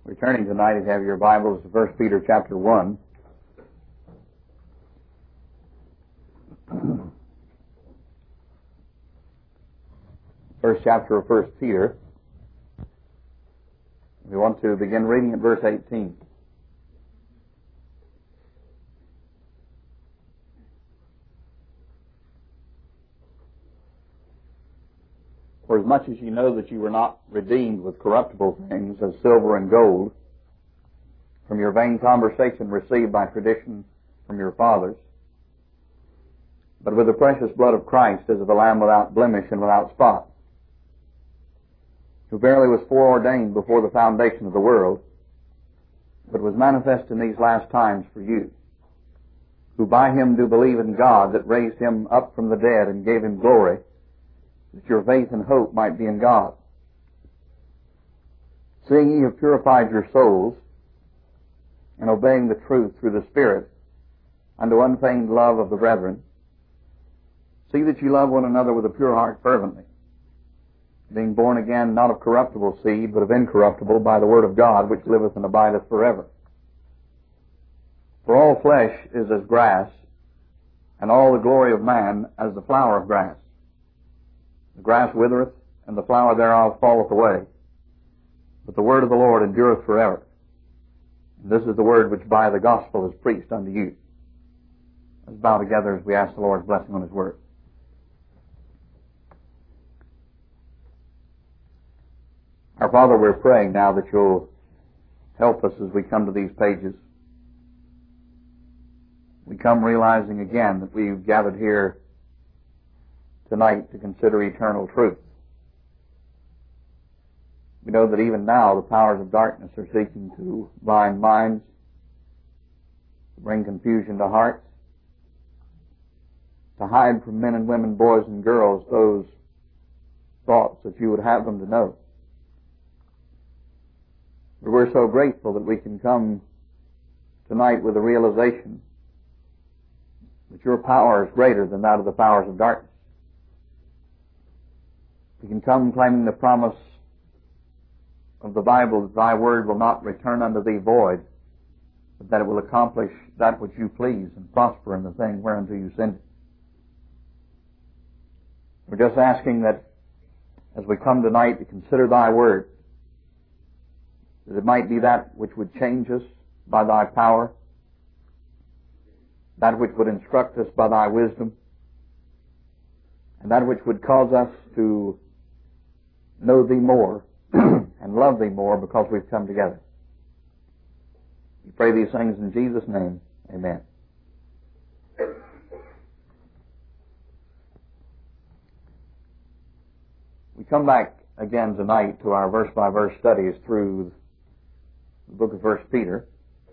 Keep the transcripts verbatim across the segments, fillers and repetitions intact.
We're turning tonight, if you have your Bibles, to First Peter chapter one. First chapter of First Peter. We want to begin reading at verse eighteen. For as much as you know that you were not redeemed with corruptible things as silver and gold from your vain conversation received by tradition from your fathers, but with the precious blood of Christ as of a lamb without blemish and without spot, who verily was foreordained before the foundation of the world, but was manifest in these last times for you, who by him do believe in God that raised him up from the dead and gave him glory, that your faith and hope might be in God. Seeing ye have purified your souls in obeying the truth through the Spirit unto unfeigned love of the brethren, see that ye love one another with a pure heart fervently, being born again not of corruptible seed, but of incorruptible, by the word of God, which liveth and abideth forever. For all flesh is as grass, and all the glory of man as the flower of grass. The grass withereth, and the flower thereof falleth away, but the word of the Lord endureth forever. And this is the word which by the gospel is preached unto you. Let's bow together as we ask the Lord's blessing on his word. Our Father, we're praying now that you'll help us as we come to these pages. We come realizing again that we've gathered here tonight to consider eternal truth. We know that even now the powers of darkness are seeking to blind minds, to bring confusion to hearts, to hide from men and women, boys and girls, those thoughts that you would have them to know. But we're so grateful that we can come tonight with the realization that your power is greater than that of the powers of darkness. We can come claiming the promise of the Bible that thy word will not return unto thee void, but that it will accomplish that which you please and prosper in the thing whereunto you send it. We're just asking that as we come tonight to consider thy word, that it might be that which would change us by thy power, that which would instruct us by thy wisdom, and that which would cause us to know thee more and love thee more because we've come together. We pray these things in Jesus' name. Amen. We come back again tonight to our verse-by-verse studies through the book of First Peter.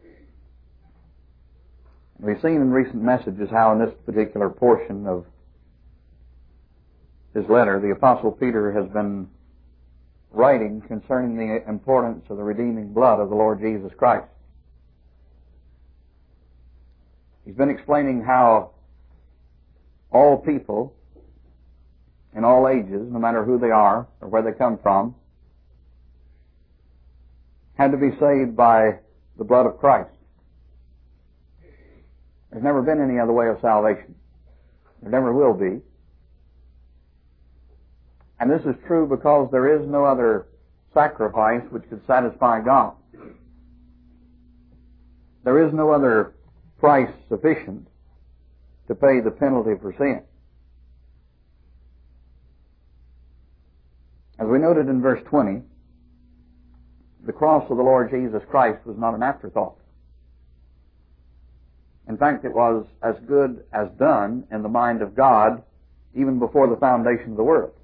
We've seen in recent messages how in this particular portion of his letter, the Apostle Peter has been writing concerning the importance of the redeeming blood of the Lord Jesus Christ. He's been explaining how all people in all ages, no matter who they are or where they come from, had to be saved by the blood of Christ. There's never been any other way of salvation. There never will be. And this is true because there is no other sacrifice which could satisfy God. There is no other price sufficient to pay the penalty for sin. As we noted in verse twenty, the cross of the Lord Jesus Christ was not an afterthought. In fact, it was as good as done in the mind of God even before the foundation of the world.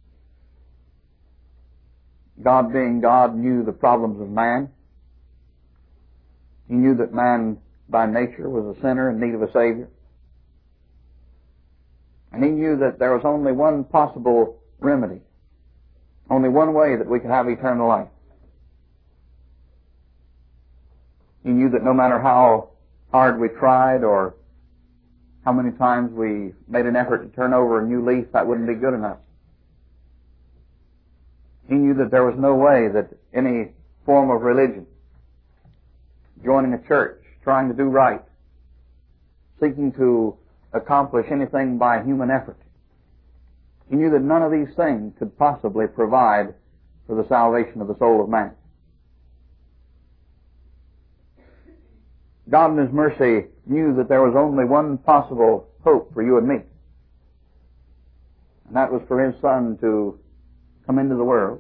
God being God knew the problems of man. He knew that man by nature was a sinner in need of a Savior. And he knew that there was only one possible remedy, only one way that we could have eternal life. He knew that no matter how hard we tried or how many times we made an effort to turn over a new leaf, that wouldn't be good enough. He knew that there was no way that any form of religion joining a church, trying to do right, seeking to accomplish anything by human effort. He knew that none of these things could possibly provide for the salvation of the soul of man. God in His mercy knew that there was only one possible hope for you and me, and that was for His Son to come into the world,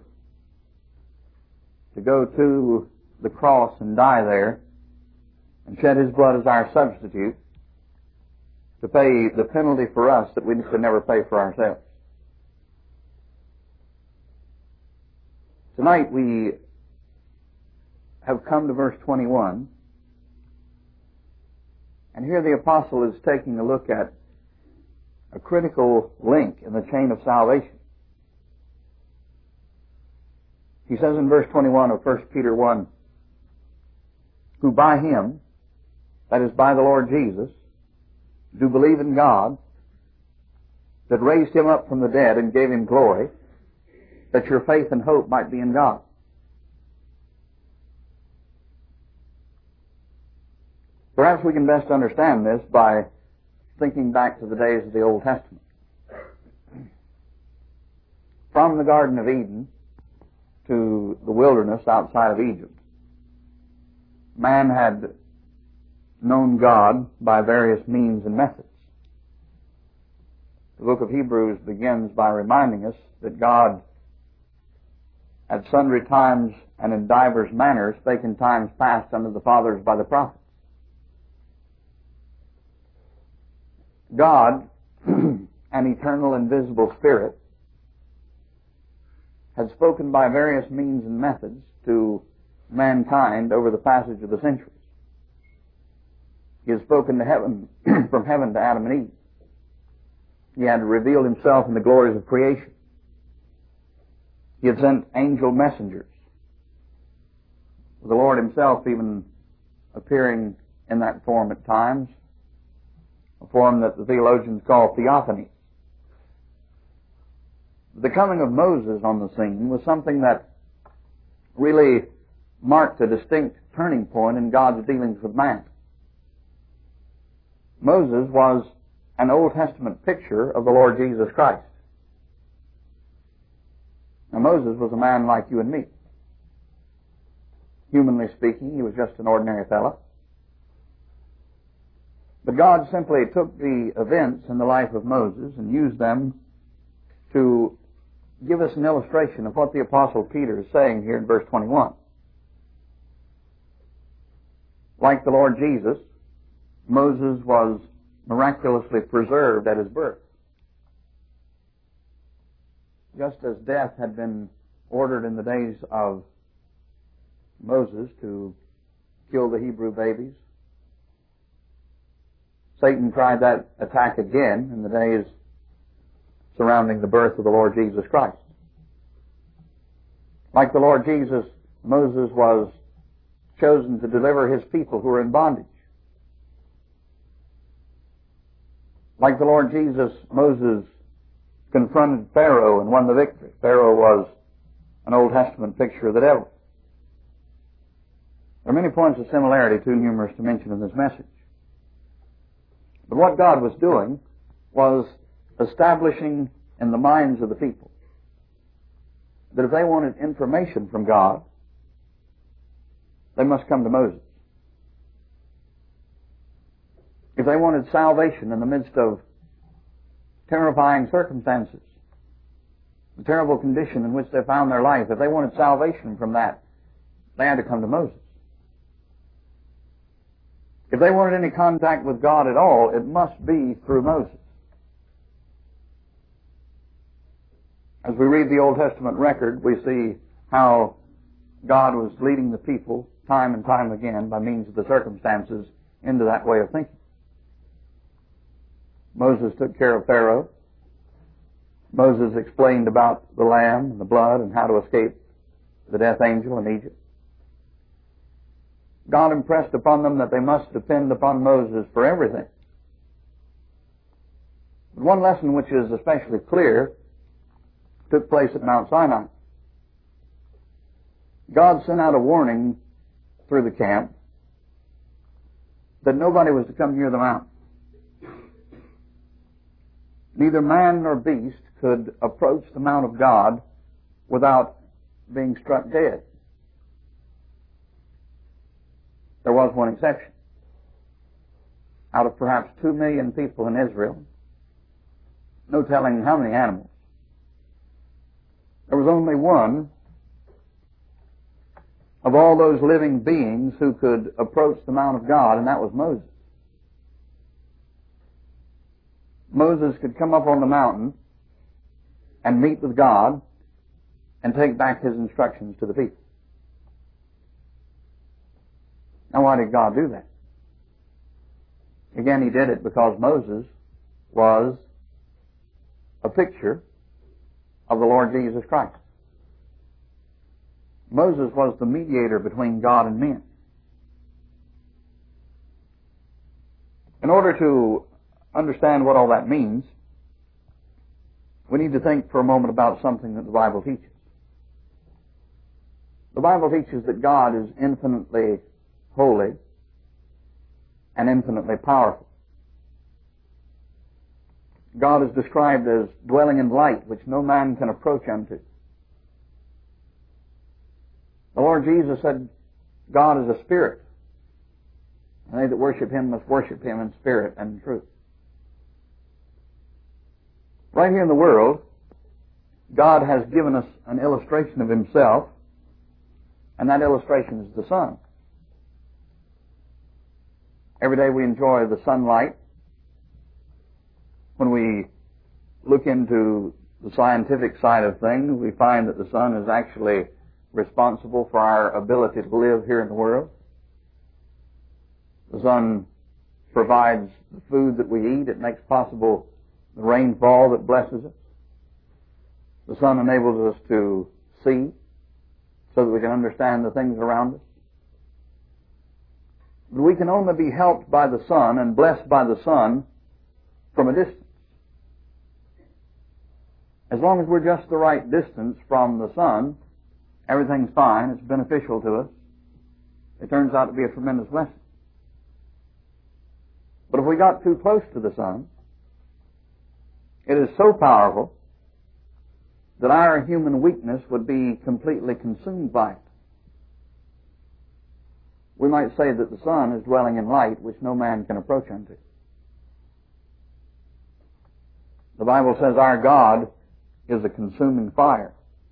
to go to the cross and die there, and shed His blood as our substitute, to pay the penalty for us that we could never pay for ourselves. Tonight we have come to verse twenty-one, and here the apostle is taking a look at a critical link in the chain of salvation. He says in verse twenty-one of First Peter one, who by Him, that is by the Lord Jesus, do believe in God, that raised Him up from the dead and gave Him glory, that your faith and hope might be in God. Perhaps we can best understand this by thinking back to the days of the Old Testament. From the Garden of Eden to the wilderness outside of Egypt, man had known God by various means and methods. The book of Hebrews begins by reminding us that God at sundry times and in divers manners spake in times past unto the fathers by the prophets. God, an eternal invisible Spirit, had spoken by various means and methods to mankind over the passage of the centuries. He had spoken to heaven, from heaven to Adam and Eve. He had revealed Himself in the glories of creation. He had sent angel messengers, the Lord Himself even appearing in that form at times, a form that the theologians call theophany. The coming of Moses on the scene was something that really marked a distinct turning point in God's dealings with man. Moses was an Old Testament picture of the Lord Jesus Christ. Now, Moses was a man like you and me. Humanly speaking, he was just an ordinary fellow. But God simply took the events in the life of Moses and used them to give us an illustration of what the Apostle Peter is saying here in verse twenty-one. Like the Lord Jesus, Moses was miraculously preserved at his birth. Just as death had been ordered in the days of Moses to kill the Hebrew babies, Satan tried that attack again in the days surrounding the birth of the Lord Jesus Christ. Like the Lord Jesus, Moses was chosen to deliver his people who were in bondage. Like the Lord Jesus, Moses confronted Pharaoh and won the victory. Pharaoh was an Old Testament picture of the devil. There are many points of similarity, too numerous to mention in this message. But what God was doing was establishing in the minds of the people that if they wanted information from God, they must come to Moses. If they wanted salvation in the midst of terrifying circumstances, the terrible condition in which they found their life, if they wanted salvation from that, they had to come to Moses. If they wanted any contact with God at all, it must be through Moses. As we read the Old Testament record, we see how God was leading the people time and time again by means of the circumstances into that way of thinking. Moses took care of Pharaoh. Moses explained about the lamb and the blood and how to escape the death angel in Egypt. God impressed upon them that they must depend upon Moses for everything. But one lesson which is especially clear took place at Mount Sinai. God sent out a warning through the camp that nobody was to come near the mountain. Neither man nor beast could approach the Mount of God without being struck dead. There was one exception. Out of perhaps two million people in Israel, no telling how many animals, there was only one of all those living beings who could approach the Mount of God, and that was Moses. Moses could come up on the mountain and meet with God and take back his instructions to the people. Now, why did God do that? Again, he did it because Moses was a picture of the Lord Jesus Christ. Moses was the mediator between God and men. In order to understand what all that means, we need to think for a moment about something that the Bible teaches. The Bible teaches that God is infinitely holy and infinitely powerful. God is described as dwelling in light, which no man can approach unto. The Lord Jesus said, God is a spirit, and they that worship him must worship him in spirit and in truth. Right here in the world, God has given us an illustration of himself, and that illustration is the sun. Every day we enjoy the sunlight. When we look into the scientific side of things, we find that the sun is actually responsible for our ability to live here in the world. The sun provides the food that we eat. It makes possible the rainfall that blesses us. The sun enables us to see so that we can understand the things around us. But we can only be helped by the sun and blessed by the sun from a distance. As long as we're just the right distance from the sun, everything's fine. It's beneficial to us. It turns out to be a tremendous blessing. But if we got too close to the sun, it is so powerful that our human weakness would be completely consumed by it. We might say that the sun is dwelling in light which no man can approach unto. The Bible says our God is a consuming fire.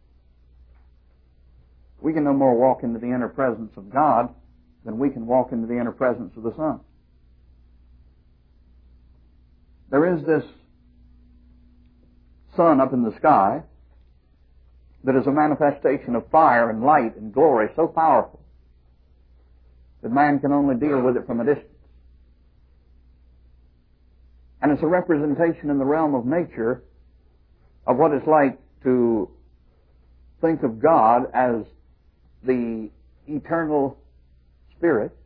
We can no more walk into the inner presence of God than we can walk into the inner presence of the sun. There is this sun up in the sky that is a manifestation of fire and light and glory so powerful that man can only deal with it from a distance. And it's a representation in the realm of nature of what it's like to think of God as the eternal Spirit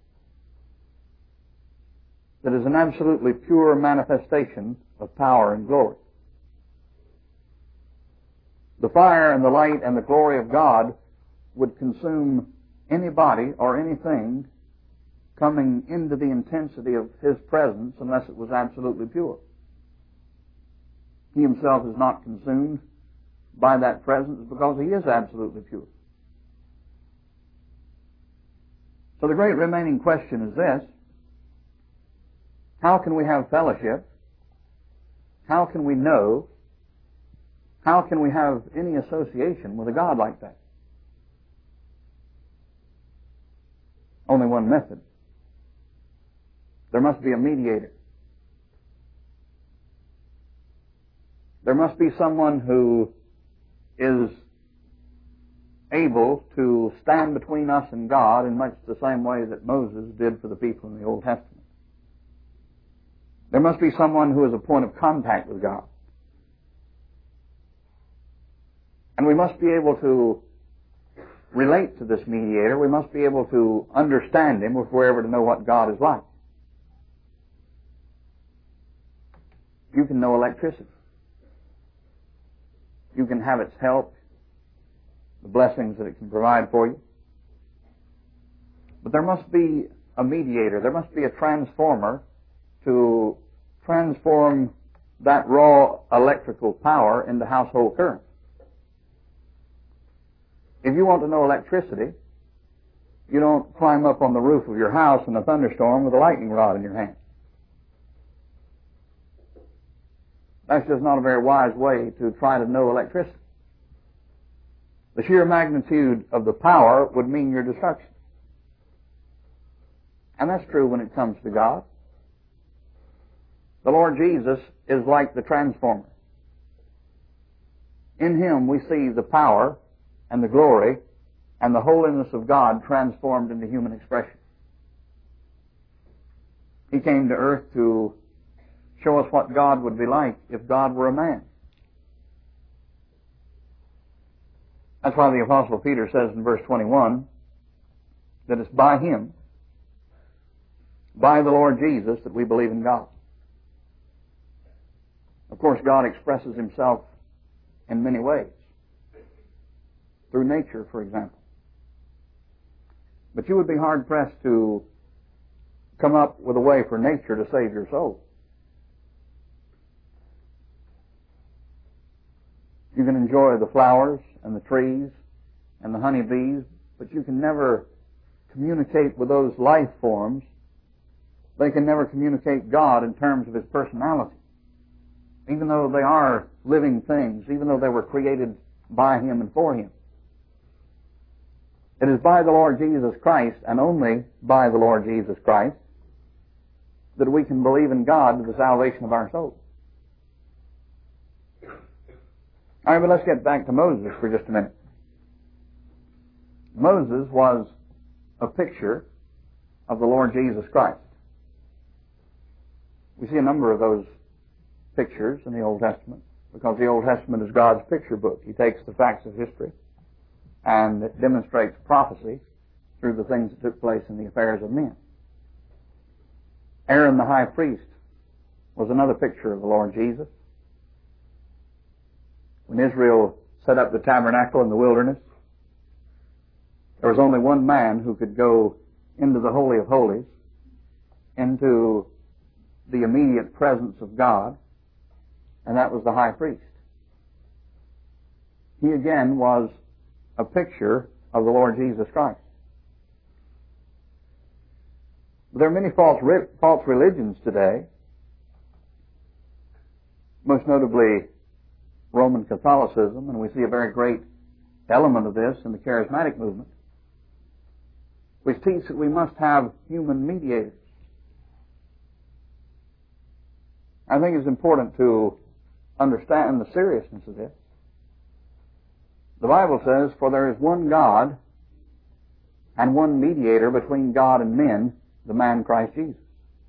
that is an absolutely pure manifestation of power and glory. The fire and the light and the glory of God would consume anybody or anything coming into the intensity of his presence unless it was absolutely pure. He himself is not consumed by that presence because he is absolutely pure. So the great remaining question is this: how can we have fellowship? How can we know? How can we have any association with a God like that? Only one method. There must be a mediator. There must be someone who is able to stand between us and God in much the same way that Moses did for the people in the Old Testament. There must be someone who is a point of contact with God. And we must be able to relate to this mediator. We must be able to understand him if we're ever to know what God is like. You can know electricity. You can have its help, the blessings that it can provide for you. But there must be a mediator. There must be a transformer to transform that raw electrical power into household current. If you want to know electricity, you don't climb up on the roof of your house in a thunderstorm with a lightning rod in your hand. That's just not a very wise way to try to know electricity. The sheer magnitude of the power would mean your destruction. And that's true when it comes to God. The Lord Jesus is like the transformer. In Him we see the power and the glory and the holiness of God transformed into human expression. He came to earth to show us what God would be like if God were a man. That's why the Apostle Peter says in verse twenty-one that it's by Him, by the Lord Jesus, that we believe in God. Of course, God expresses Himself in many ways. Through nature, for example. But you would be hard-pressed to come up with a way for nature to save your soul. You can enjoy the flowers and the trees and the honeybees, but you can never communicate with those life forms. They can never communicate God in terms of His personality. Even though they are living things, even though they were created by Him and for Him. It is by the Lord Jesus Christ, and only by the Lord Jesus Christ, that we can believe in God to the salvation of our souls. All right, but let's get back to Moses for just a minute. Moses was a picture of the Lord Jesus Christ. We see a number of those pictures in the Old Testament, because the Old Testament is God's picture book. He takes the facts of history and it demonstrates prophecy through the things that took place in the affairs of men. Aaron the high priest was another picture of the Lord Jesus. When Israel set up the tabernacle in the wilderness, there was only one man who could go into the Holy of Holies, into the immediate presence of God, and that was the high priest. He again was a picture of the Lord Jesus Christ. There are many false, false religions today, most notably Roman Catholicism, and we see a very great element of this in the charismatic movement, which teach that we must have human mediators. I think it's important to understand the seriousness of this. The Bible says, "For there is one God and one mediator between God and men, the man Christ Jesus."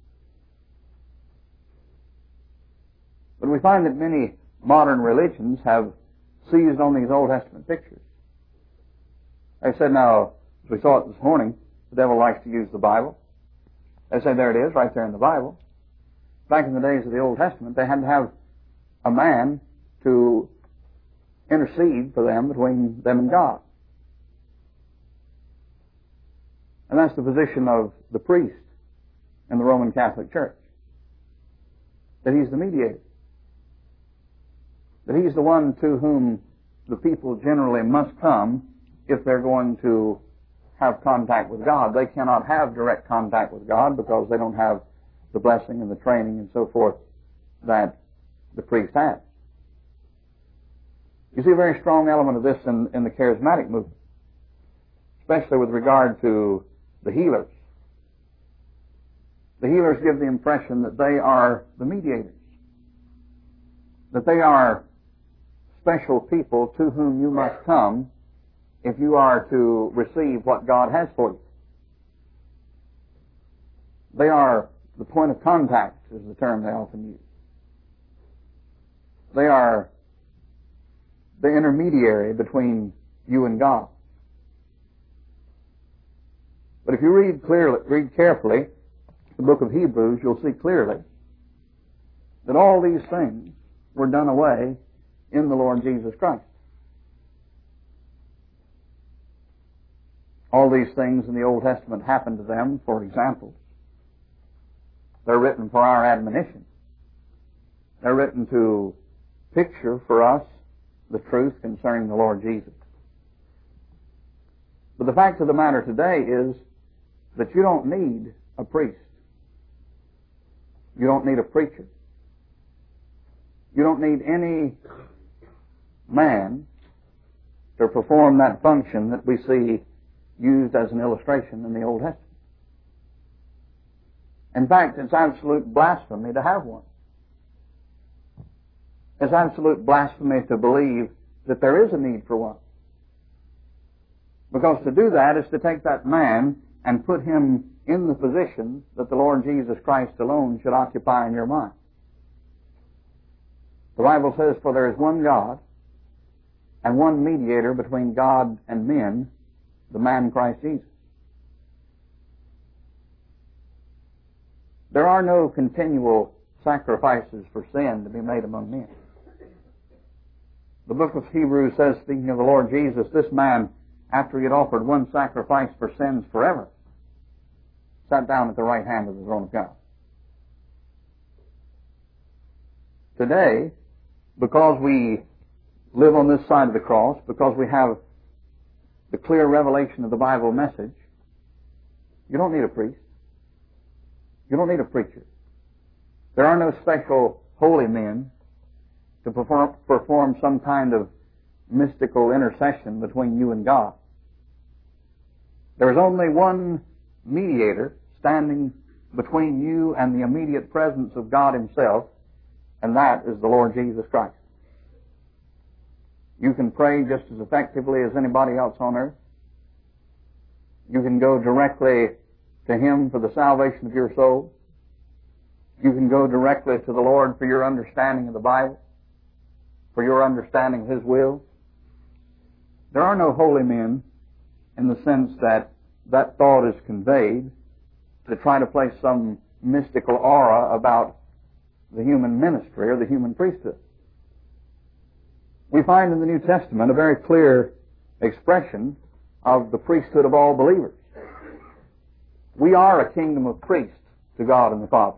But we find that many modern religions have seized on these Old Testament pictures. They said, now, as we saw it this morning, the devil likes to use the Bible. They say, there it is, right there in the Bible. Back in the days of the Old Testament, they had to have a man to intercede for them between them and God. And that's the position of the priest in the Roman Catholic Church. That he's the mediator. That he's the one to whom the people generally must come if they're going to have contact with God. They cannot have direct contact with God because they don't have the blessing and the training and so forth that the priest has. You see a very strong element of this in, in the charismatic movement, especially with regard to the healers. The healers give the impression that they are the mediators, that they are special people to whom you must come if you are to receive what God has for you. They are the point of contact, is the term they often use. They are the intermediary between you and God. But if you read clearly, read carefully the book of Hebrews, you'll see clearly that all these things were done away in the Lord Jesus Christ. All these things in the Old Testament happened to them for examples. They're written for our admonition. They're written to picture for us the truth concerning the Lord Jesus. But the fact of the matter today is that you don't need a priest. You don't need a preacher. You don't need any man to perform that function that we see used as an illustration in the Old Testament. In fact, it's absolute blasphemy to have one. It's absolute blasphemy to believe that there is a need for one. Because to do that is to take that man and put him in the position that the Lord Jesus Christ alone should occupy in your mind. The Bible says, "For there is one God, and one mediator between God and men, the man Christ Jesus." There are no continual sacrifices for sin to be made among men. The book of Hebrews says, speaking of the Lord Jesus, this man, after he had offered one sacrifice for sins forever, sat down at the right hand of the throne of God. Today, because we live on this side of the cross, because we have the clear revelation of the Bible message, you don't need a priest. You don't need a preacher. There are no special holy men to perform, perform some kind of mystical intercession between you and God. There is only one mediator standing between you and the immediate presence of God Himself, and that is the Lord Jesus Christ. You can pray just as effectively as anybody else on earth. You can go directly to Him for the salvation of your soul. You can go directly to the Lord for your understanding of the Bible, for your understanding of His will. There are no holy men in the sense that that thought is conveyed to try to place some mystical aura about the human ministry or the human priesthood. We find in the New Testament a very clear expression of the priesthood of all believers. We are a kingdom of priests to God and the Father.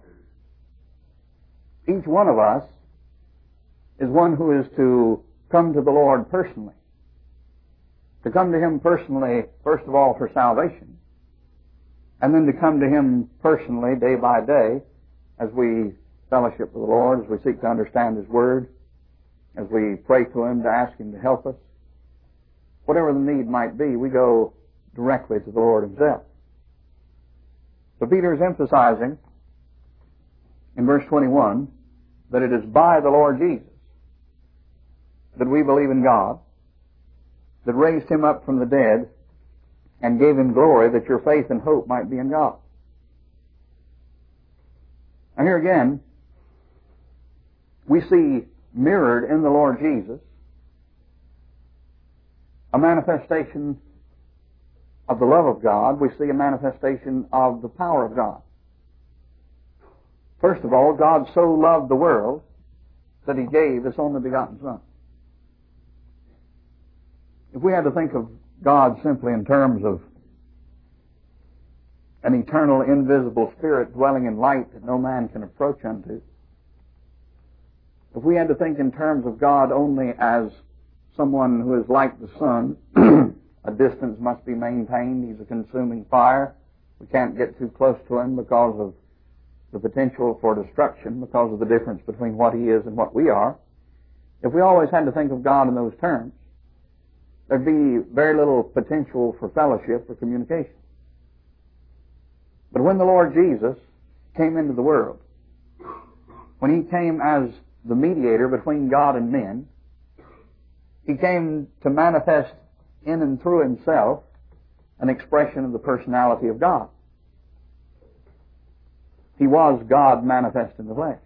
Each one of us is one who is to come to the Lord personally. To come to Him personally, first of all, for salvation, and then to come to Him personally day by day as we fellowship with the Lord, as we seek to understand His Word, as we pray to Him to ask Him to help us. Whatever the need might be, we go directly to the Lord Himself. So Peter is emphasizing in verse twenty-one that it is by the Lord Jesus that we believe in God, that raised Him up from the dead and gave Him glory, that your faith and hope might be in God. And here again, we see mirrored in the Lord Jesus a manifestation of the love of God. We see a manifestation of the power of God. First of all, God so loved the world that He gave His only begotten Son. If we had to think of God simply in terms of an eternal, invisible Spirit dwelling in light that no man can approach unto, if we had to think in terms of God only as someone who is like the sun, a distance must be maintained, He's a consuming fire, we can't get too close to Him because of the potential for destruction, because of the difference between what He is and what we are, if we always had to think of God in those terms, there'd be very little potential for fellowship or communication. But when the Lord Jesus came into the world, when He came as the mediator between God and men, He came to manifest in and through Himself an expression of the personality of God. He was God manifest in the flesh.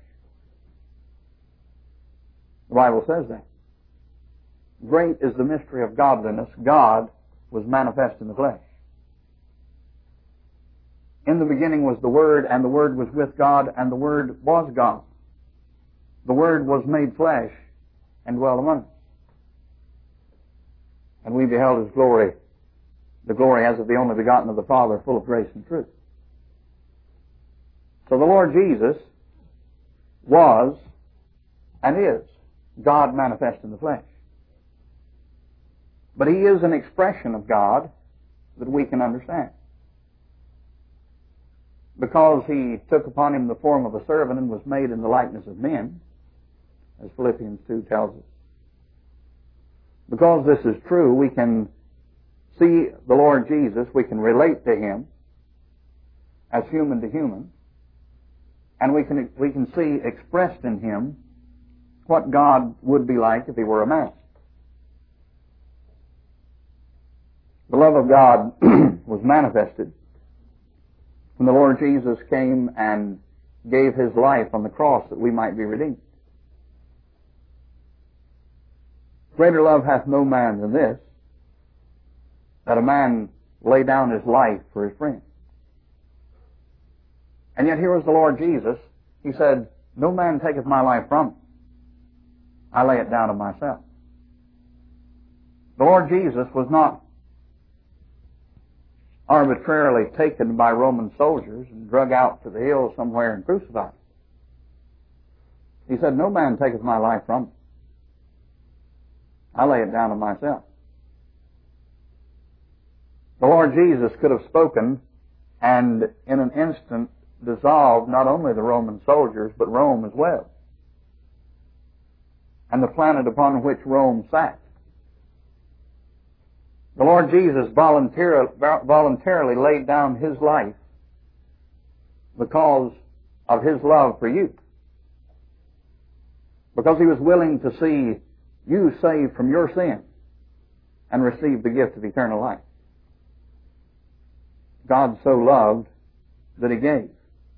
The Bible says that. Great is the mystery of godliness. God was manifest in the flesh. In the beginning was the Word, and the Word was with God, and the Word was God. The Word was made flesh and dwelt among us. And we beheld His glory, the glory as of the only begotten of the Father, full of grace and truth. So the Lord Jesus was and is God manifest in the flesh. But He is an expression of God that we can understand. Because He took upon Him the form of a servant and was made in the likeness of men, as Philippians two tells us. Because this is true, we can see the Lord Jesus, we can relate to Him as human to human, and we can, we can see expressed in Him what God would be like if He were a man. The love of God was manifested when the Lord Jesus came and gave His life on the cross that we might be redeemed. Greater love hath no man than this, that a man lay down his life for his friend. And yet here was the Lord Jesus. He said, no man taketh my life from me. I lay it down of myself. The Lord Jesus was not arbitrarily taken by Roman soldiers and drug out to the hills somewhere and crucified. He said, no man taketh my life from me. I lay it down of myself. The Lord Jesus could have spoken and in an instant dissolved not only the Roman soldiers, but Rome as well, and the planet upon which Rome sat. The Lord Jesus voluntarily, voluntarily laid down His life because of His love for you. Because He was willing to see you saved from your sin and receive the gift of eternal life. God so loved that He gave.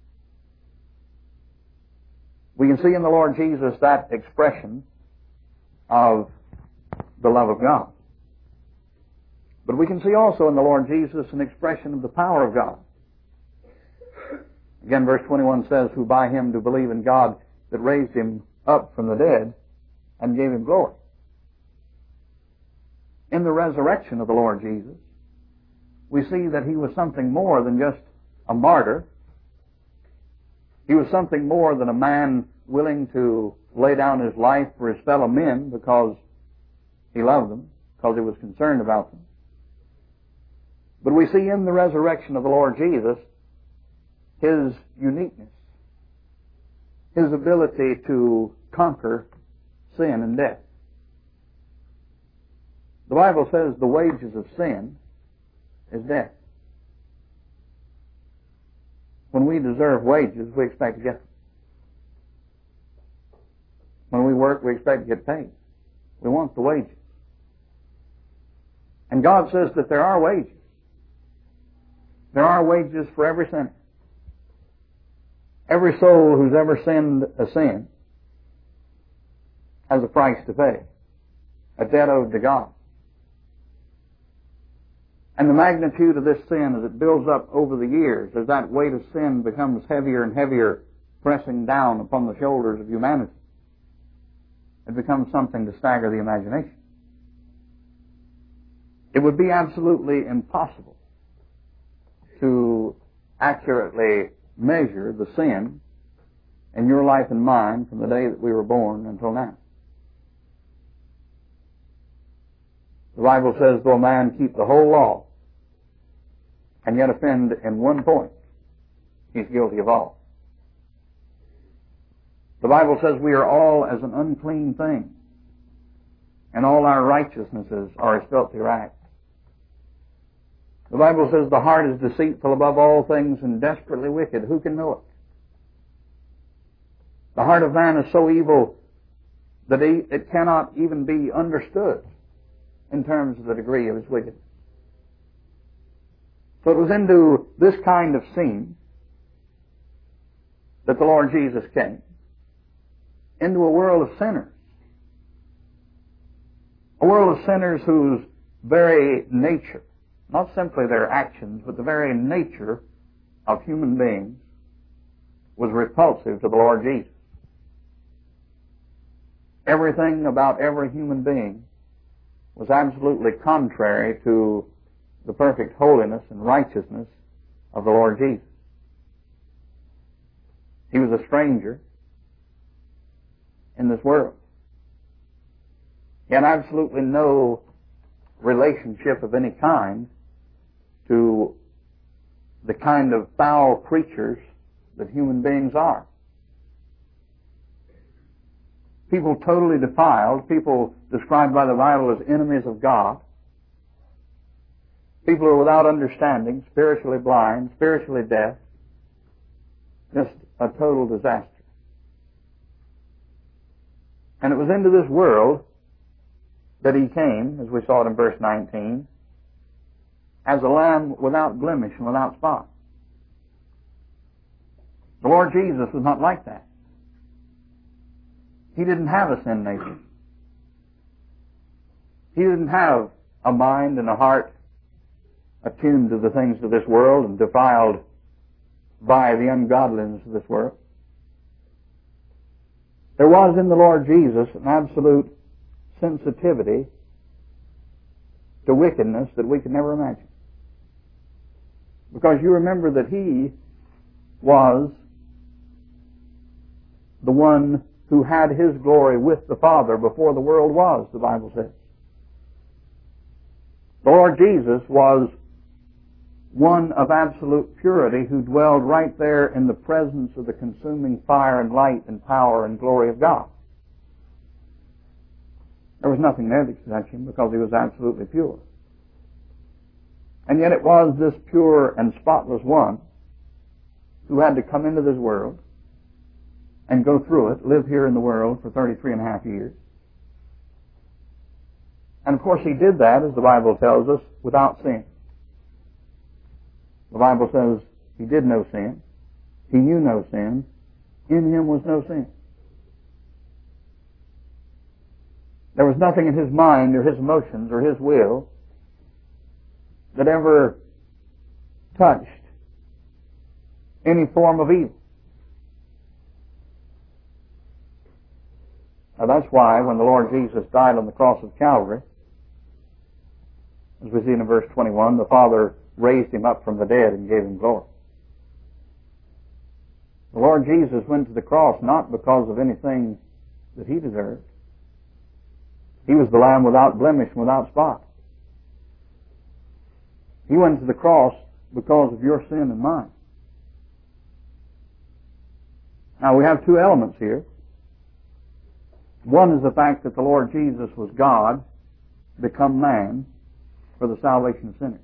We can see in the Lord Jesus that expression of the love of God. But we can see also in the Lord Jesus an expression of the power of God. Again, verse twenty-one says, who by Him do believe in God that raised Him up from the dead and gave Him glory. In the resurrection of the Lord Jesus, we see that He was something more than just a martyr. He was something more than a man willing to lay down his life for his fellow men because He loved them, because He was concerned about them. But we see in the resurrection of the Lord Jesus His uniqueness, His ability to conquer sin and death. The Bible says the wages of sin is death. When we deserve wages, we expect to get them. When we work, we expect to get paid. We want the wages. And God says that there are wages. There are wages for every sinner. Every soul who's ever sinned a sin has a price to pay, a debt owed to God. And the magnitude of this sin as it builds up over the years, as that weight of sin becomes heavier and heavier, pressing down upon the shoulders of humanity, it becomes something to stagger the imagination. It would be absolutely impossible to accurately measure the sin in your life and mine from the day that we were born until now. The Bible says, though a man keep the whole law and yet offend in one point, he's guilty of all. The Bible says we are all as an unclean thing, and all our righteousnesses are as filthy rags. The Bible says the heart is deceitful above all things and desperately wicked. Who can know it? The heart of man is so evil that it cannot even be understood in terms of the degree of his wickedness. So it was into this kind of scene that the Lord Jesus came, into a world of sinners. A world of sinners whose very nature, not simply their actions, but the very nature of human beings was repulsive to the Lord Jesus. Everything about every human being was absolutely contrary to the perfect holiness and righteousness of the Lord Jesus. He was a stranger in this world. He had absolutely no relationship of any kind to the kind of foul creatures that human beings are. People totally defiled, people described by the Bible as enemies of God, people who are without understanding, spiritually blind, spiritually deaf, just a total disaster. And it was into this world that he came, as we saw it in verse nineteen, as a lamb without blemish and without spot. The Lord Jesus was not like that. He didn't have a sin nature. He didn't have a mind and a heart attuned to the things of this world and defiled by the ungodliness of this world. There was in the Lord Jesus an absolute sensitivity to wickedness that we could never imagine. Because you remember that He was the one who had His glory with the Father before the world was, the Bible says. The Lord Jesus was one of absolute purity who dwelled right there in the presence of the consuming fire and light and power and glory of God. There was nothing there that could touch Him because He was absolutely pure. And yet it was this pure and spotless one who had to come into this world and go through it, live here in the world for thirty-three and a half years. And of course He did that, as the Bible tells us, without sin. The Bible says He did no sin. He knew no sin. In Him was no sin. There was nothing in His mind or His emotions or His will that ever touched any form of evil. Now that's why when the Lord Jesus died on the cross of Calvary, as we see in verse twenty-one, the Father raised Him up from the dead and gave Him glory. The Lord Jesus went to the cross not because of anything that He deserved. He was the Lamb without blemish and without spot. He went to the cross because of your sin and mine. Now we have two elements here. One is the fact that the Lord Jesus was God, become man, for the salvation of sinners.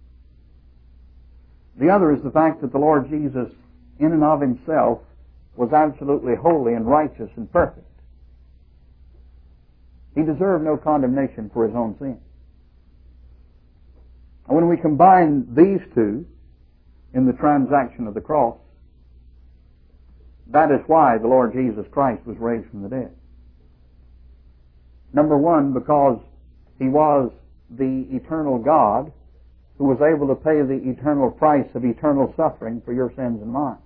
The other is the fact that the Lord Jesus, in and of Himself, was absolutely holy and righteous and perfect. He deserved no condemnation for His own sin. And when we combine these two in the transaction of the cross, that is why the Lord Jesus Christ was raised from the dead. Number one, because He was the eternal God who was able to pay the eternal price of eternal suffering for your sins and mine.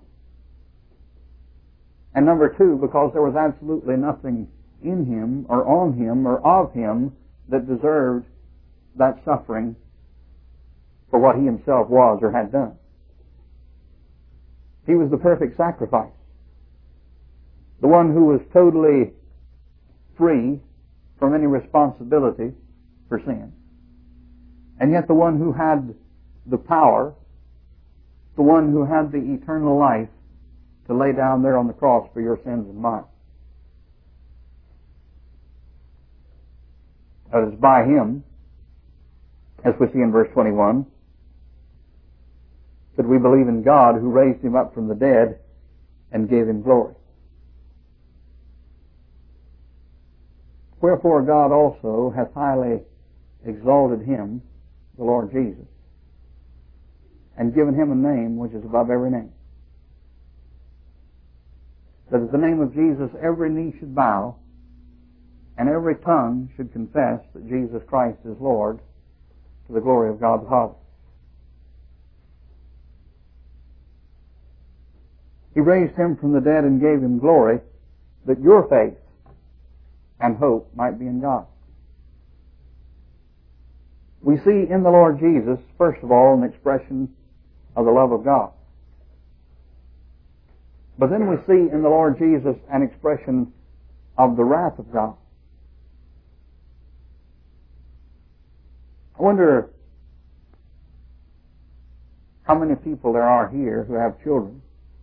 And number two, because there was absolutely nothing in Him or on Him or of Him that deserved that suffering for what He Himself was or had done. He was the perfect sacrifice. The one who was totally free from any responsibility for sin. And yet the one who had the power, the one who had the eternal life to lay down there on the cross for your sins and mine. It is by Him, as we see in verse twenty-one, that we believe in God who raised Him up from the dead and gave Him glory. Wherefore God also hath highly exalted Him, the Lord Jesus, and given Him a name which is above every name. That at the name of Jesus every knee should bow, and every tongue should confess that Jesus Christ is Lord, to the glory of God the Father. He raised Him from the dead and gave Him glory, that your faith and hope might be in God. We see in the Lord Jesus, first of all, an expression of the love of God. But then we see in the Lord Jesus an expression of the wrath of God. I wonder how many people there are here who have children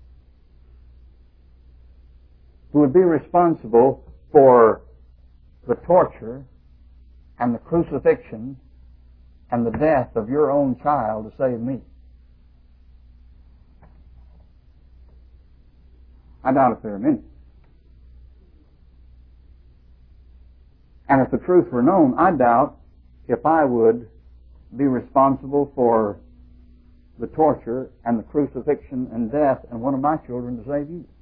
who would be responsible for the torture and the crucifixion and the death of your own child to save me. I doubt if there are many. And if the truth were known, I doubt if I would be responsible for the torture and the crucifixion and death and one of my children to save you.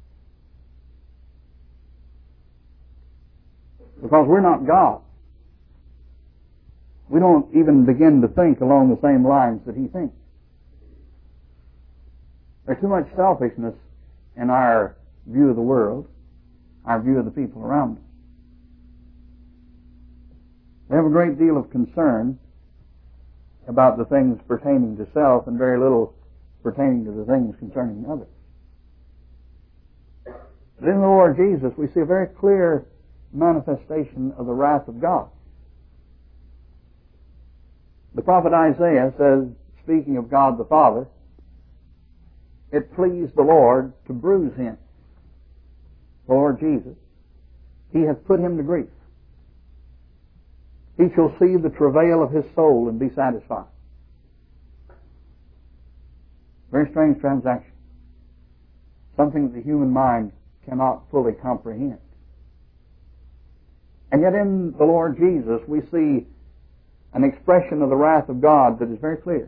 Because we're not God. We don't even begin to think along the same lines that He thinks. There's too much selfishness in our view of the world, our view of the people around us. We have a great deal of concern about the things pertaining to self and very little pertaining to the things concerning others. But in the Lord Jesus, we see a very clear manifestation of the wrath of God. The prophet Isaiah says, speaking of God the Father, it pleased the Lord to bruise him. The Lord Jesus, He has put him to grief. He shall see the travail of his soul and be satisfied. Very strange transaction. Something that the human mind cannot fully comprehend. And yet in the Lord Jesus we see an expression of the wrath of God that is very clear.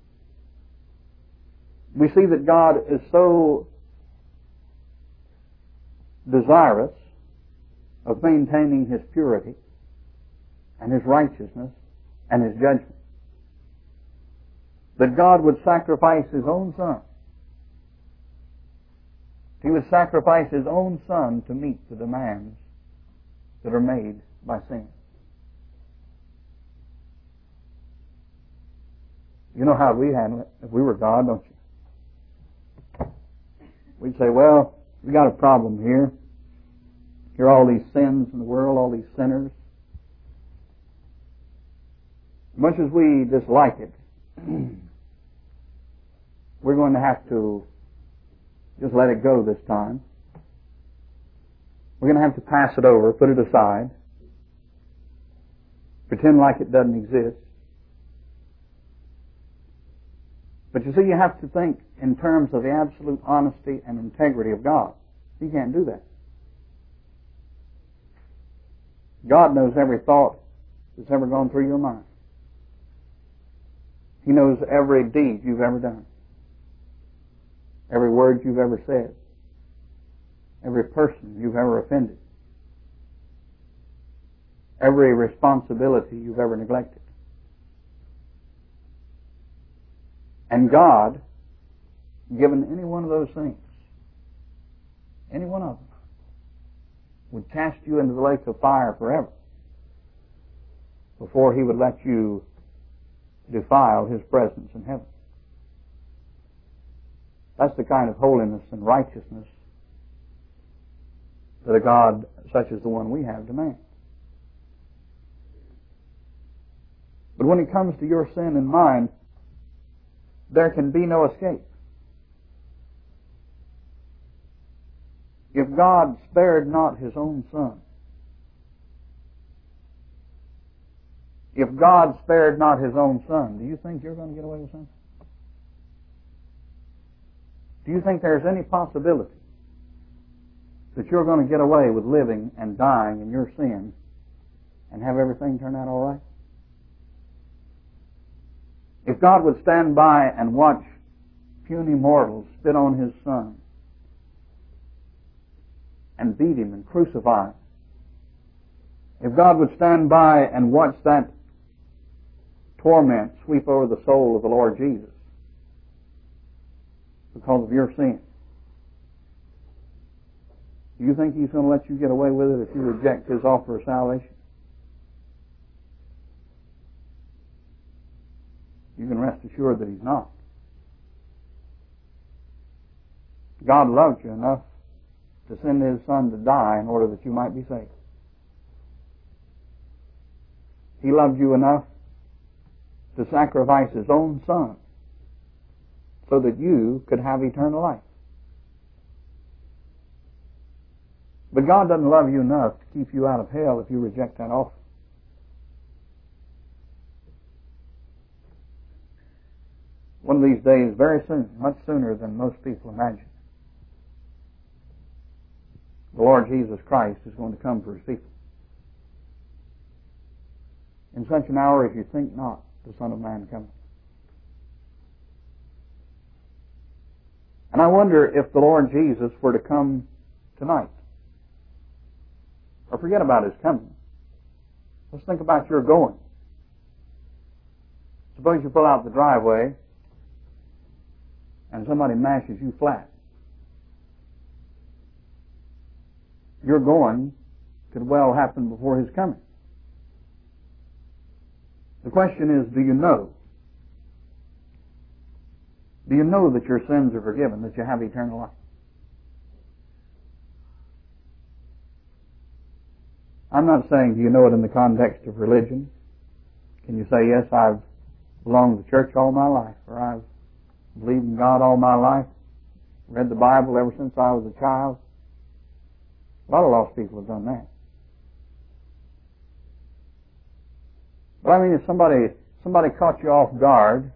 We see that God is so desirous of maintaining His purity and His righteousness and His judgment that God would sacrifice His own Son. He would sacrifice His own Son to meet the demands that are made by sin. You know how we'd handle it if we were God, don't you? We'd say, well, we got a problem here. Here are all these sins in the world, all these sinners. As much as we dislike it, we're going to have to just let it go this time. We're going to have to pass it over, put it aside, pretend like it doesn't exist. But you see, you have to think in terms of the absolute honesty and integrity of God. You can't do that. God knows every thought that's ever gone through your mind. He knows every deed you've ever done, every word you've ever said, every person you've ever offended, every responsibility you've ever neglected. And God, given any one of those things, any one of them, would cast you into the lake of fire forever before He would let you defile His presence in heaven. That's the kind of holiness and righteousness that a God such as the one we have demands. But when it comes to your sin and mine, there can be no escape. If God spared not His own Son, if God spared not His own Son, do you think you're going to get away with something? Do you think there's any possibility that you're going to get away with living and dying in your sin and have everything turn out all right? If God would stand by and watch puny mortals spit on His Son and beat Him and crucify Him, if God would stand by and watch that torment sweep over the soul of the Lord Jesus because of your sin, do you think He's going to let you get away with it if you reject His offer of salvation? assured that He's not. God loved you enough to send His Son to die in order that you might be saved. He loved you enough to sacrifice His own Son so that you could have eternal life. But God doesn't love you enough to keep you out of hell if you reject that offer. One of these days, very soon, much sooner than most people imagine, the Lord Jesus Christ is going to come for His people. In such an hour, if you think not, the Son of Man cometh. And I wonder if the Lord Jesus were to come tonight, or forget about His coming. Let's think about your going. Suppose you pull out the driveway and somebody mashes you flat. Your going could well happen before His coming. The question is, do you know? Do you know that your sins are forgiven, that you have eternal life? I'm not saying do you know it in the context of religion. Can you say, yes, I've belonged to church all my life, or I've believed in God all my life, read the Bible ever since I was a child? A lot of lost people have done that. But I mean, if somebody somebody caught you off guard,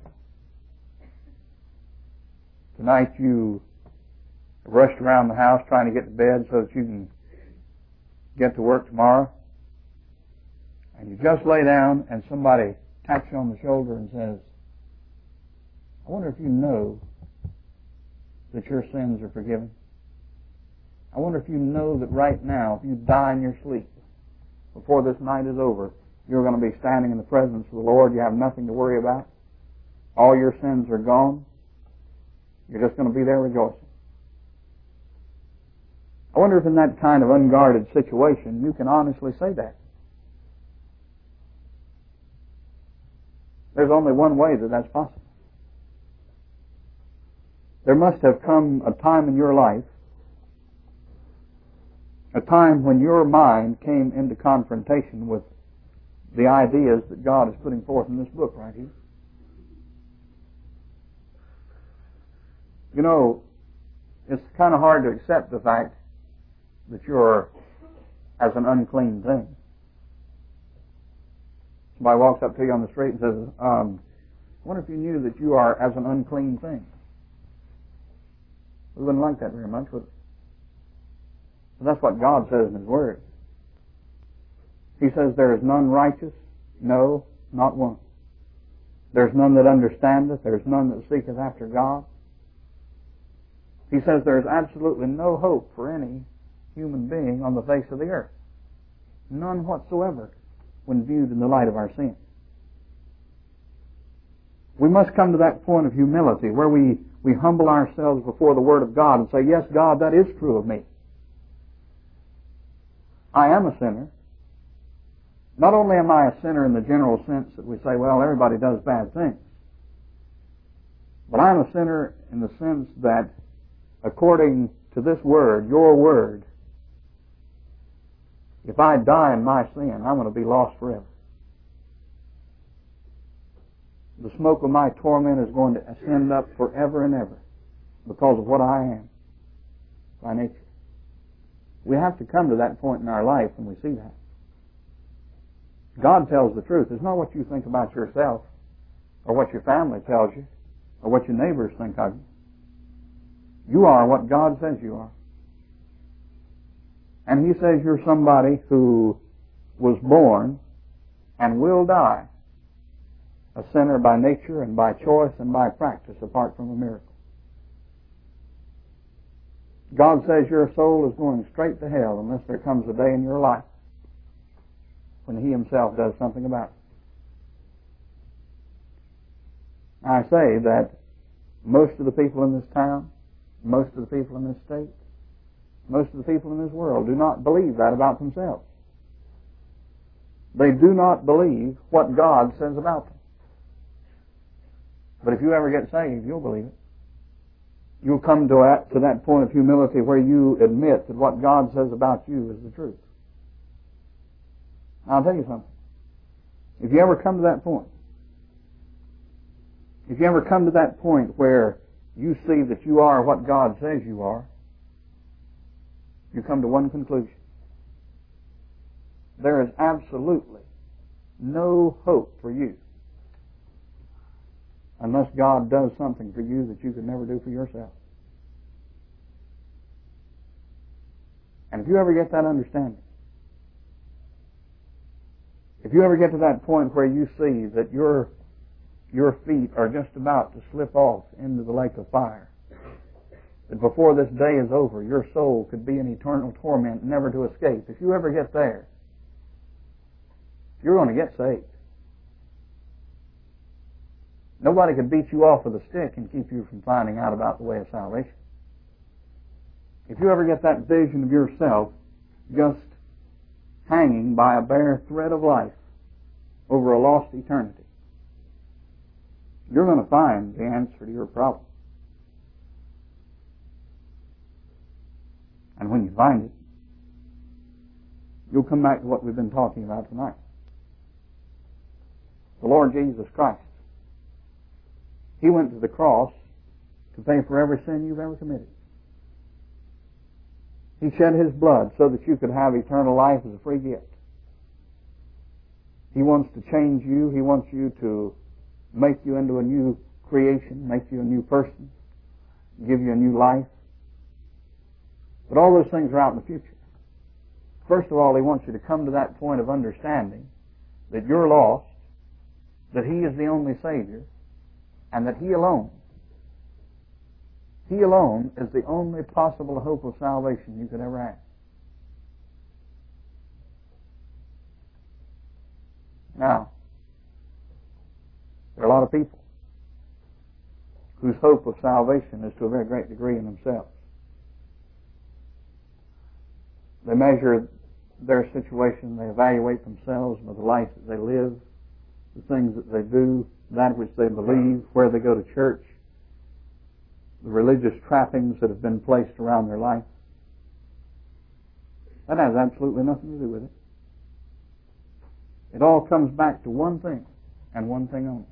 tonight you rushed around the house trying to get to bed so that you can get to work tomorrow, and you just lay down and somebody taps you on the shoulder and says, I wonder if you know that your sins are forgiven. I wonder if you know that right now, if you die in your sleep, before this night is over, you're going to be standing in the presence of the Lord. You have nothing to worry about. All your sins are gone. You're just going to be there rejoicing. I wonder if in that kind of unguarded situation you can honestly say that. There's only one way that that's possible. There must have come a time in your life, a time when your mind came into confrontation with the ideas that God is putting forth in this book right here. You know, it's kind of hard to accept the fact that you're as an unclean thing. Somebody walks up to you on the street and says, um, I wonder if you knew that you are as an unclean thing. We wouldn't like that very much, would we? But that's what God says in His Word. He says, there is none righteous, no, not one. There's none that understandeth, there's none that seeketh after God. He says there is absolutely no hope for any human being on the face of the earth. None whatsoever when viewed in the light of our sin. We must come to that point of humility where we, we humble ourselves before the Word of God and say, yes, God, that is true of me. I am a sinner. Not only am I a sinner in the general sense that we say, well, everybody does bad things, but I'm a sinner in the sense that according to this Word, your Word, if I die in my sin, I'm going to be lost forever. The smoke of my torment is going to ascend up forever and ever because of what I am by nature. We have to come to that point in our life when we see that. God tells the truth. It's not what you think about yourself or what your family tells you or what your neighbors think of you. You are what God says you are. And He says you're somebody who was born and will die a sinner by nature and by choice and by practice apart from a miracle. God says your soul is going straight to hell unless there comes a day in your life when He Himself does something about it. I say that most of the people in this town, most of the people in this state, most of the people in this world do not believe that about themselves. They do not believe what God says about them. But if you ever get saved, you'll believe it. You'll come to that, to that point of humility where you admit that what God says about you is the truth. Now, I'll tell you something. If you ever come to that point, if you ever come to that point where you see that you are what God says you are, you come to one conclusion. There is absolutely no hope for you unless God does something for you that you could never do for yourself. And if you ever get that understanding, if you ever get to that point where you see that your your feet are just about to slip off into the lake of fire, that before this day is over, your soul could be in eternal torment, never to escape, if you ever get there, you're going to get saved. Nobody could beat you off with a stick and keep you from finding out about the way of salvation. If you ever get that vision of yourself just hanging by a bare thread of life over a lost eternity, you're going to find the answer to your problem. And when you find it, you'll come back to what we've been talking about tonight. The Lord Jesus Christ. He went to the cross to pay for every sin you've ever committed. He shed His blood so that you could have eternal life as a free gift. He wants to change you. He wants you to make you into a new creation, make you a new person, give you a new life. But all those things are out in the future. First of all, He wants you to come to that point of understanding that you're lost, that He is the only Savior, and that He alone, He alone is the only possible hope of salvation you could ever have. Now, there are a lot of people whose hope of salvation is to a very great degree in themselves. They measure their situation, they evaluate themselves by the life that they live, the things that they do, that which they believe, where they go to church, the religious trappings that have been placed around their life. That has absolutely nothing to do with it. It all comes back to one thing, and one thing only.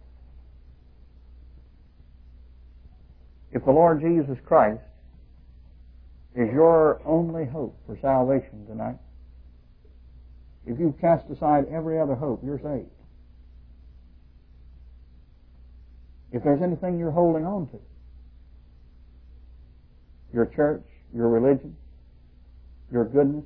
If the Lord Jesus Christ is your only hope for salvation tonight, if you've cast aside every other hope, you're saved. If there's anything you're holding on to, your church, your religion, your goodness,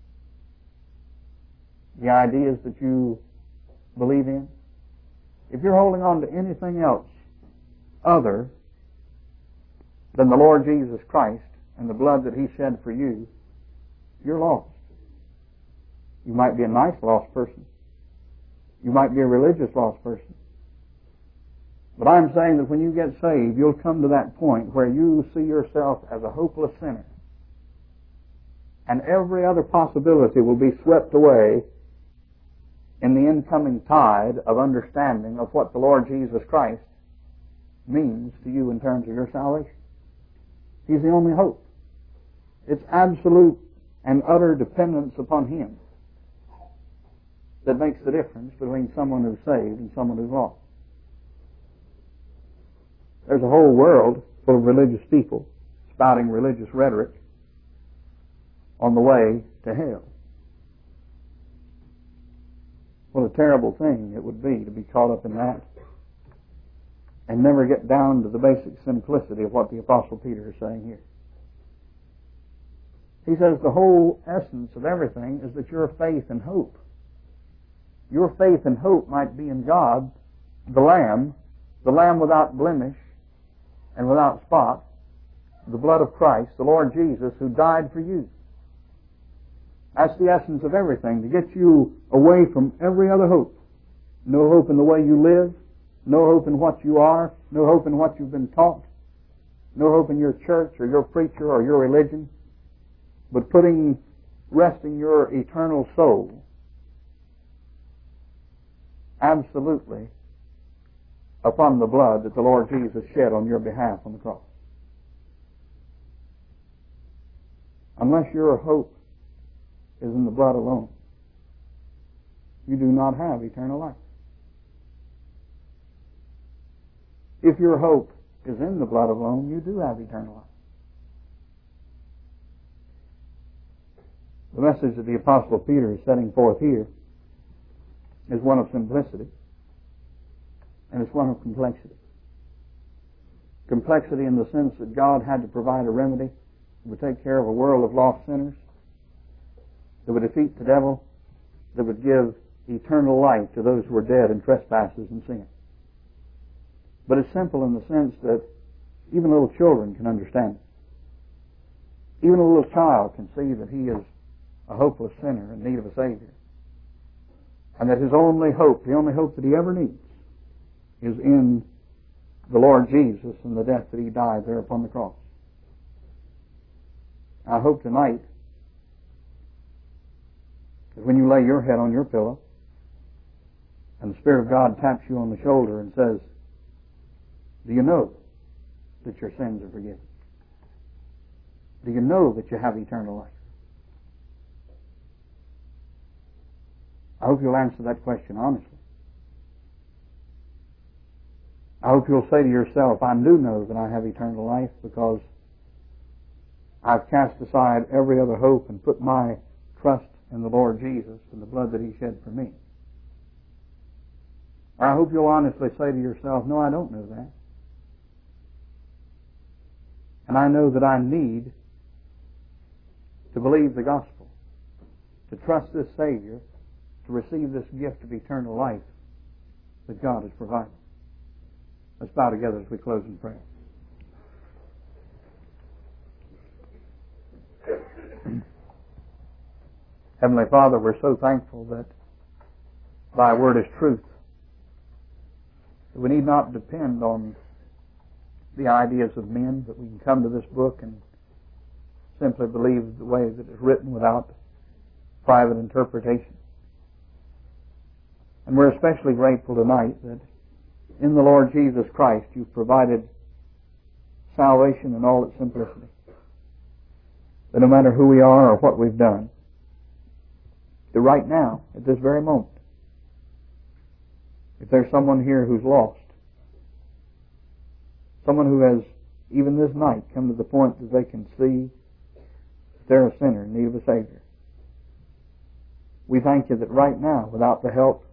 the ideas that you believe in, if you're holding on to anything else other than the Lord Jesus Christ and the blood that He shed for you, you're lost. You might be a nice lost person. You might be a religious lost person. But I'm saying that when you get saved, you'll come to that point where you see yourself as a hopeless sinner. And every other possibility will be swept away in the incoming tide of understanding of what the Lord Jesus Christ means to you in terms of your salvation. He's the only hope. It's absolute and utter dependence upon Him that makes the difference between someone who's saved and someone who's lost. There's a whole world full of religious people spouting religious rhetoric on the way to hell. What a terrible thing it would be to be caught up in that and never get down to the basic simplicity of what the Apostle Peter is saying here. He says the whole essence of everything is that your faith and hope, your faith and hope might be in God, the Lamb, the Lamb without blemish and without spot, the blood of Christ, the Lord Jesus, who died for you. That's the essence of everything, to get you away from every other hope. No hope in the way you live, no hope in what you are, no hope in what you've been taught, no hope in your church or your preacher or your religion, but putting, resting your eternal soul absolutely upon the blood that the Lord Jesus shed on your behalf on the cross. Unless your hope is in the blood alone, you do not have eternal life. If your hope is in the blood alone, you do have eternal life. The message that the Apostle Peter is setting forth here is one of simplicity, and it's one of complexity. Complexity in the sense that God had to provide a remedy that would take care of a world of lost sinners, that would defeat the devil, that would give eternal life to those who were dead in trespasses and sin. But it's simple in the sense that even little children can understand it. Even a little child can see that he is a hopeless sinner in need of a Savior, and that his only hope, the only hope that he ever needs, is in the Lord Jesus and the death that he died there upon the cross. I hope tonight that when you lay your head on your pillow and the Spirit of God taps you on the shoulder and says, do you know that your sins are forgiven? Do you know that you have eternal life? I hope you'll answer that question honestly. I hope you'll say to yourself, I do know that I have eternal life because I've cast aside every other hope and put my trust in the Lord Jesus and the blood that He shed for me. Or I hope you'll honestly say to yourself, no, I don't know that. And I know that I need to believe the gospel, to trust this Savior, to receive this gift of eternal life that God has provided. Let's bow together as we close in prayer. Heavenly Father, we're so thankful that Thy Word is truth. That we need not depend on the ideas of men, but we can come to this book and simply believe the way that it's written without private interpretation. And we're especially grateful tonight that in the Lord Jesus Christ you've provided salvation in all its simplicity. That no matter who we are or what we've done, that right now, at this very moment, if there's someone here who's lost, someone who has, even this night, come to the point that they can see that they're a sinner in need of a Savior, we thank you that right now, without the help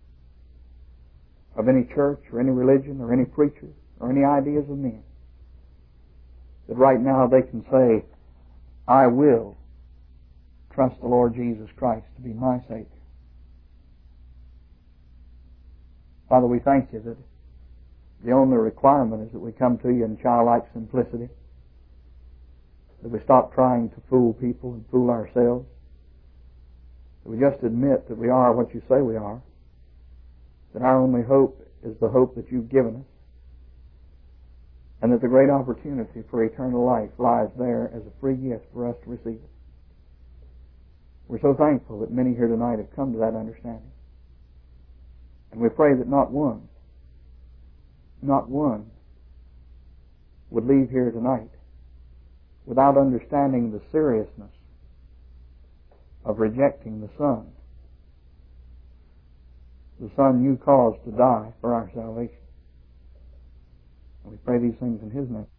of any church or any religion or any preacher or any ideas of men, that right now they can say, I will trust the Lord Jesus Christ to be my Savior. Father, we thank you that the only requirement is that we come to you in childlike simplicity, that we stop trying to fool people and fool ourselves, that we just admit that we are what you say we are, that our only hope is the hope that you've given us, and that the great opportunity for eternal life lies there as a free gift for us to receive it. We're so thankful that many here tonight have come to that understanding. And we pray that not one, not one would leave here tonight without understanding the seriousness of rejecting the Son, the Son you caused to die for our salvation. And we pray these things in His name.